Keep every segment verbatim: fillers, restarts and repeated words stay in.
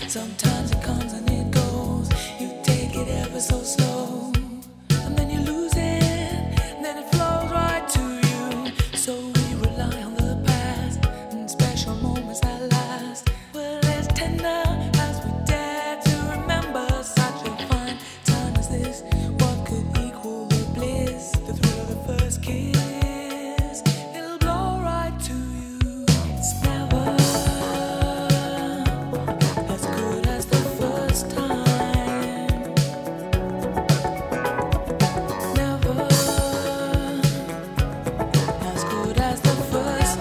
Sometimes it comes and it goes. You take it ever so slow, and then you lose it, and then it flows right to you. So we rely on the past and special moments that last. Well, as tender as we dare to remember such a fine time as this. What could equal the bliss, the thrill of the first kiss? It'll blow right to you. It's never as good as the first time. Never as good as the first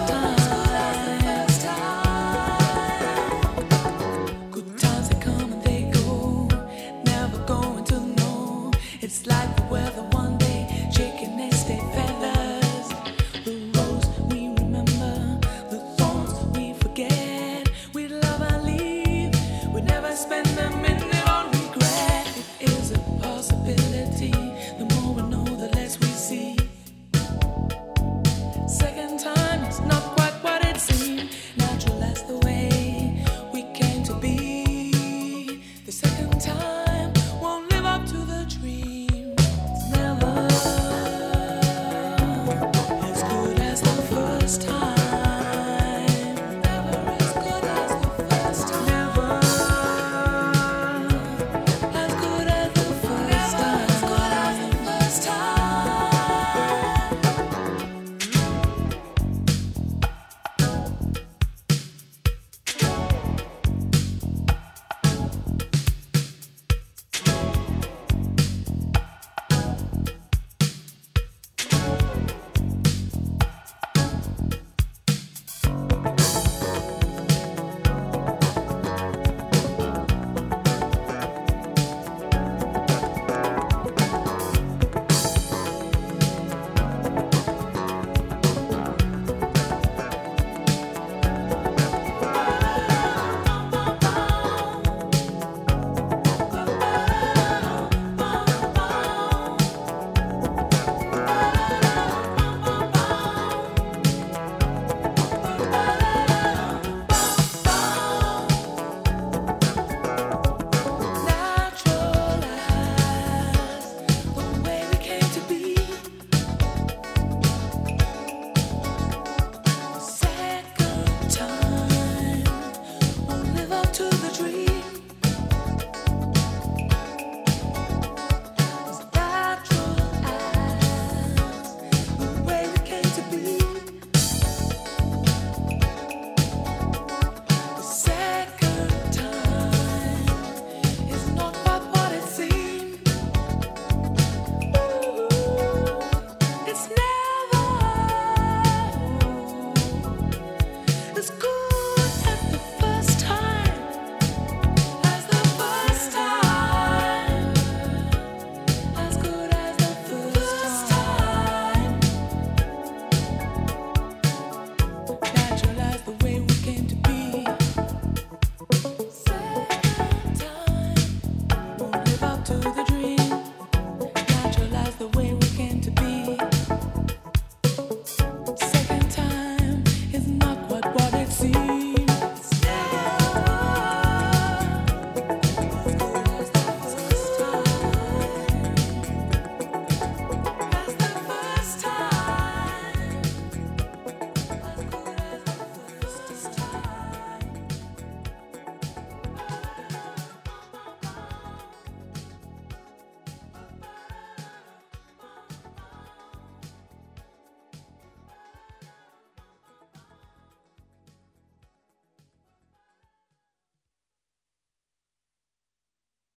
time. Good times they come and they go, never going to know. It's like the weather one day, shaking next day feathers. The rose we remember, the thorns we forget. We love and leave, we never spend them